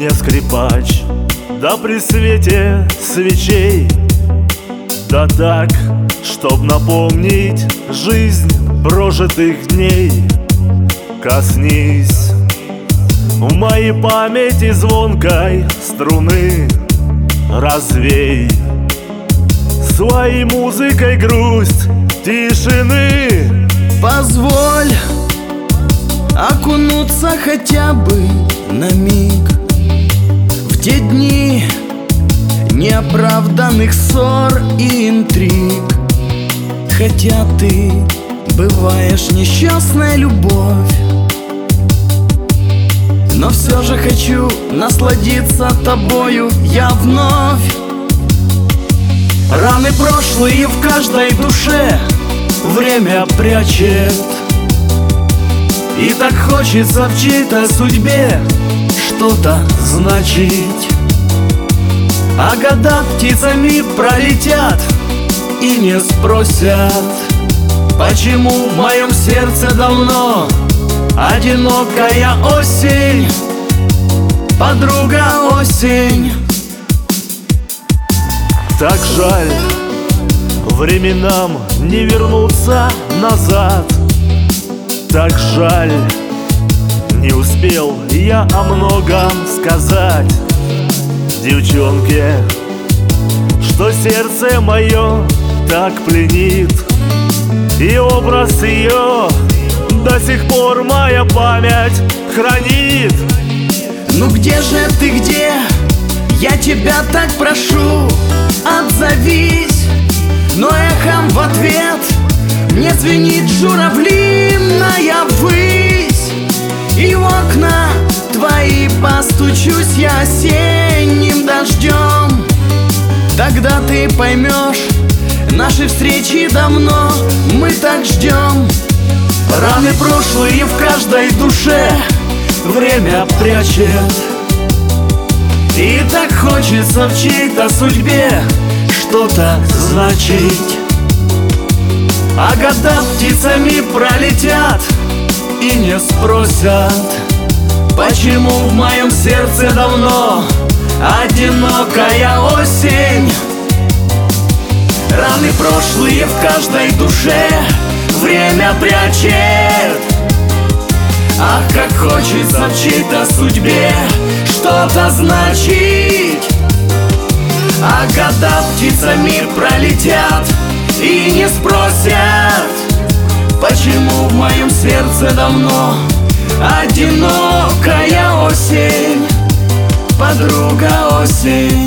мне скрипач, да при свете свечей. Да так, чтоб напомнить жизнь прожитых дней. Коснись в моей памяти звонкой струны, развей своей музыкой грусть тишины. Позволь окунуться хотя бы на миг в те дни неоправданных ссор и интриг. Хотя ты бываешь несчастная любовь, но все же хочу насладиться тобою я вновь. Раны прошлые в каждой душе время прячет, и так хочется в чьей-то судьбе что-то значить. А года птицами пролетят и не спросят, почему в моем сердце давно одинокая осень, подруга осень. Так жаль временам не вернуться назад. Так жаль, не успел я о многом сказать девчонке, что сердце мое так пленит, и образ ее до сих пор моя память хранит. Ну где же ты, где? Я тебя так прошу, отзовись. Но эхом в ответ мне звенит журавлиная высь, и в окна твои постучусь я осенним дождем. Тогда ты поймешь, наши встречи давно мы так ждем. Раны прошлые в каждой душе время прячет, и так хочется в чьей-то судьбе что-то значить. А года птицами пролетят и не спросят, почему в моем сердце давно одинокая осень. Раны прошлые в каждой душе время прячет, ах, как хочется в чьей-то судьбе что-то значить. А года птицами пролетят и не спросят, почему в моем сердце давно одинокая осень, подруга осень.